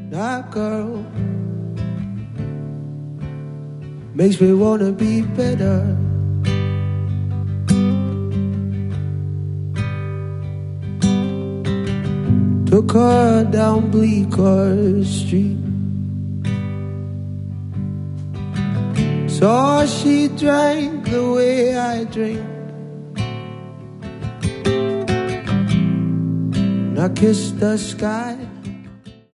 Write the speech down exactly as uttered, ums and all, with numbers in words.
that girl makes me wanna be better. Took her down Bleecker Street, saw she drank the way I drink, and I kissed the sky